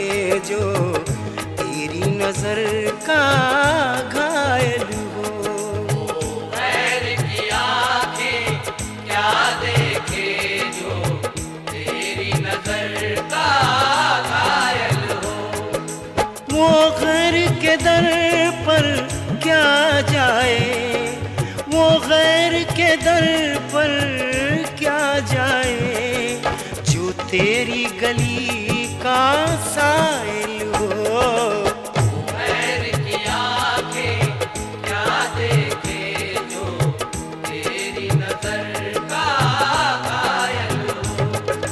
देखे जो तेरी नजर का घायल हो। गैर की आंखें क्या देखे जो तेरी नजर का घायल हो। वो गैर के दर पर क्या जाए, वो गैर के दर पर क्या जाए, जो तेरी गली का साइल हो। गैर की आंखें क्या देखे जो तेरी नजर का घायल हो।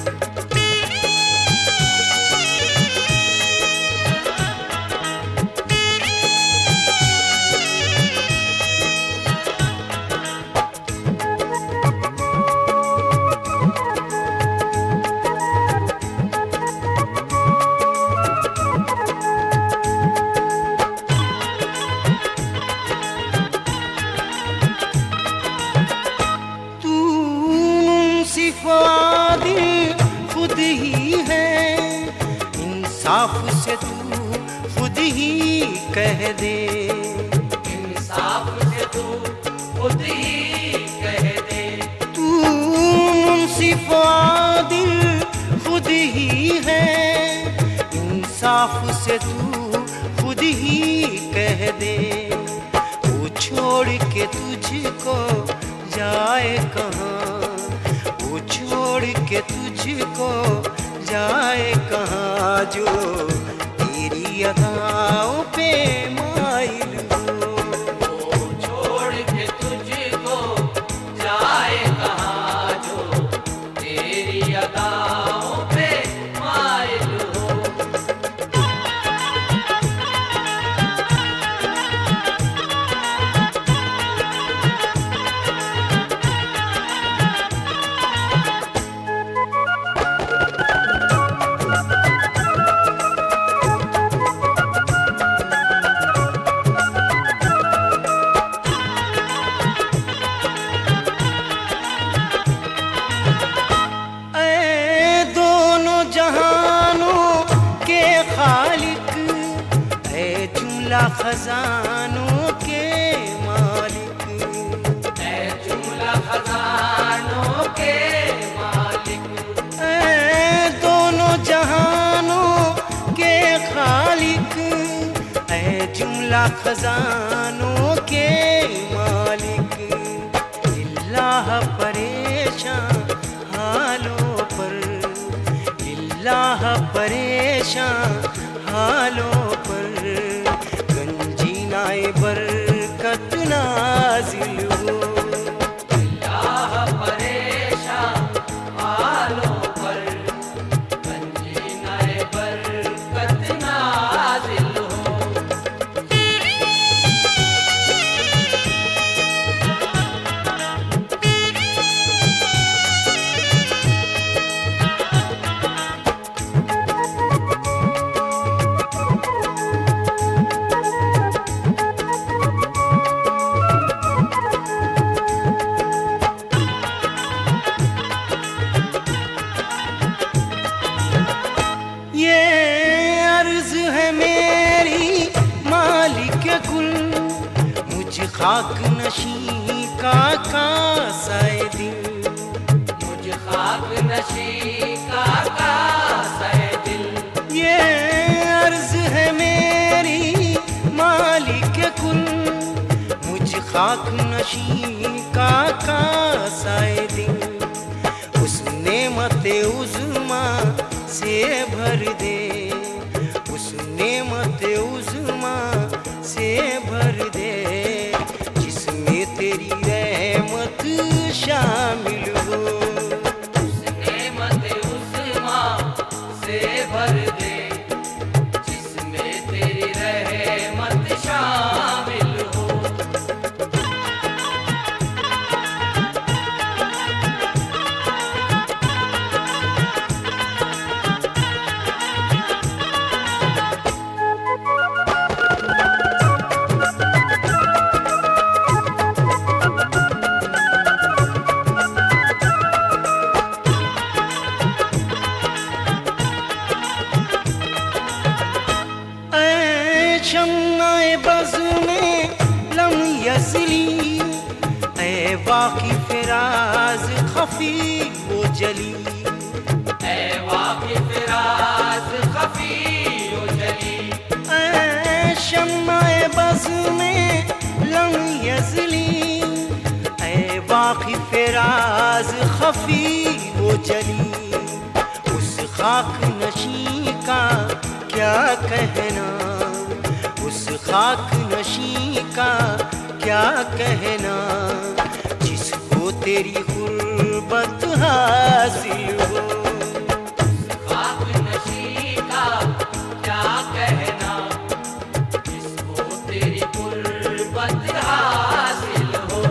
तू मुंसिफ़ादिल खुद ही है, इंसाफ से तू खुद ही कह दे। इंसाफ से तू खुद ही कह दे। तू मुंसिफ़ादिल खुद ही है, इंसाफ से तू खुद ही कह दे। वो छोड़ के तुझको जाए कहाँ, वो छोड़ के तुझको जाए कहाँ, जो तेरी अदाओं पे माइल हो। वो छोड़ के तुझको जाए कहाँ, जो तेरी अदाओं पे माइल हो। ऐ दोनों जहानों के खालिक, ऐ जुमला खजानों के मालिक। ऐ जुमला खजानों के मालिक। ऐ दोनों जहानों के खालिक, ऐ जुमला खजानों के मालिक। इल्लाह परेशान हालों पर, इल्लाह परेशान हालों पर, गंजीनाए बरकत नाजिल हो। अल्लाह परेशान हालों पर, गंजीनाए बरकत नाजिल हो। ये अर्ज है मेरी मालिक कुल, मुझ खाक नशी का कासाए दिल। मुझ खाक नशी का कासाए दिल। ये अर्ज है मेरी मालिक कुल, मुझ खाक नशी का कासाए दिल। उस नेमत उज़्मा से भर दे, उस नेमत उज़्मा से भर दे, जिसमें तेरी रहमत शामिल हो। उस नेमत उज़्मा से भर दे, जिसमें तेरी रहमत शामिल हो। शम्माए बज़ में लम यज़ली, ऐ वाक़िफ़ राज़ ख़फ़ी वो जली, ऐ वाक़िफ़ राज़ ख़फ़ी वो जली। ऐ शम्माए बज़ में लम यज़ली, ऐ वाक़िफ़ राज़ ख़फ़ी वो जली। उस खाक नशी का क्या कहना, उस खाक नशी का क्या कहना, जिसको तेरी गुर्बत हासिल हो। खाक नशी का क्या कहना, जिसको तेरी गुर्बत हासिल हो।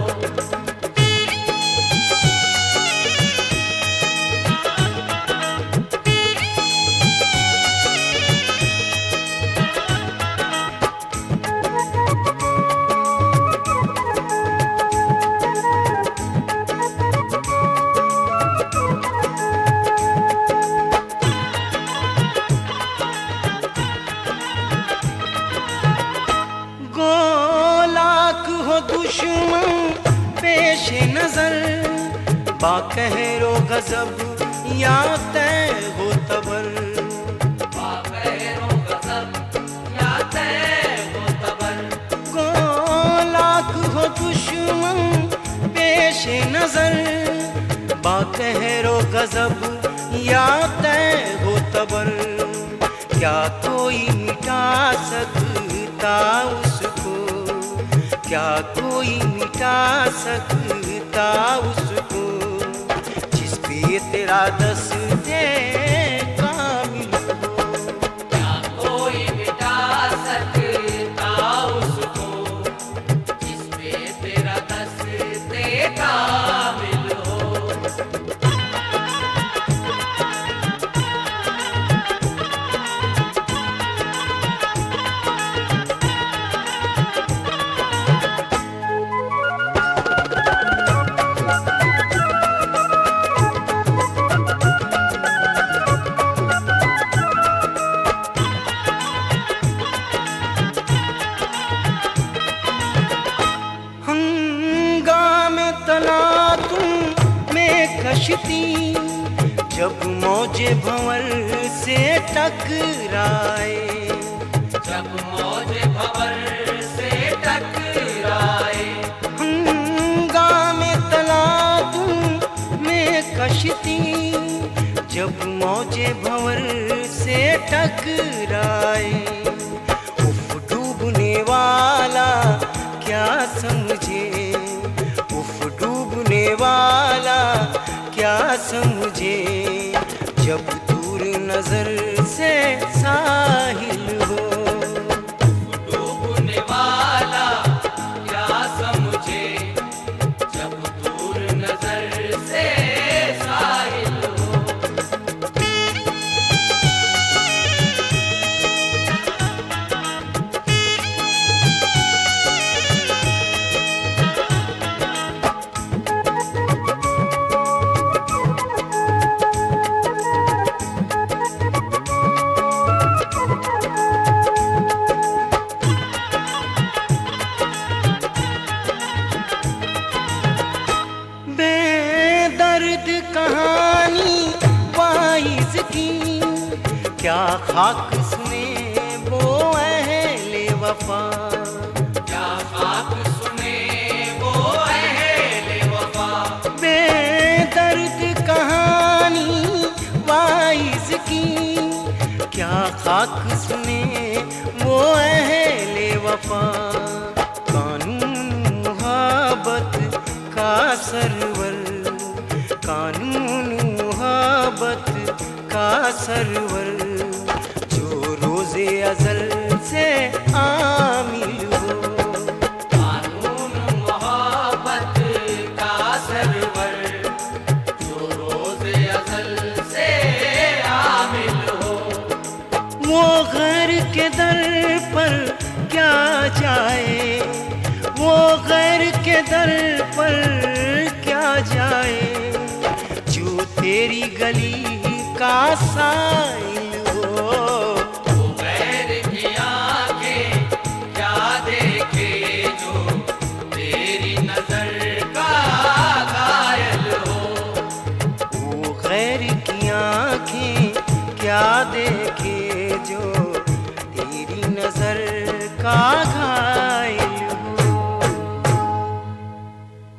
दुश्मन पेश नजर, बाक़हरो गज़ब या तय हो तबर, बाक़हरो गज़ब या तय हो तबर। गो लाख हो दुश्मन पेश नजर, बाक़हरो गज़ब या तय हो तबर। क्या कोई मिटा सकता उसको, क्या कोई मिटा सकता उसको, जिस पे तेरा दस्ते कामिल हो। क्या कोई मिटा सकता उसको, जिस पे तेरा दस्ते कामिल हो। कश्ती जब मौजे भंवर से टकराए, जब मौजे भंवर से टकराए। हंगामे तलातुम में कश्ती जब मौजे भंवर से टकराए। उफ डूबने वाला क्या समझे, उफ डूबने वाला क्या समझे, जब दूर नजर से साहिल हो। डूबने वाला क्या समझे, जब दूर नजर से साहिल हो। कहानी वाइज की क्या खाक सुने वो अहले वफा, क्या खाक सुने वो अहले वफा। बेदर्द कहानी वाइज की क्या खाक सुने वो अहले वफा। कानून मुहब्बत का सरवर, कानून मुहब्बत का सरवर, जो रोज़े अज़ल से आमिल हो। कानून मुहब्बत का सरवर, जो रोज़े अज़ल से आमिल हो। वो गैर के दर पर क्या जाए, वो गैर के दर पर क्या जाए, जो तेरी गली का साइल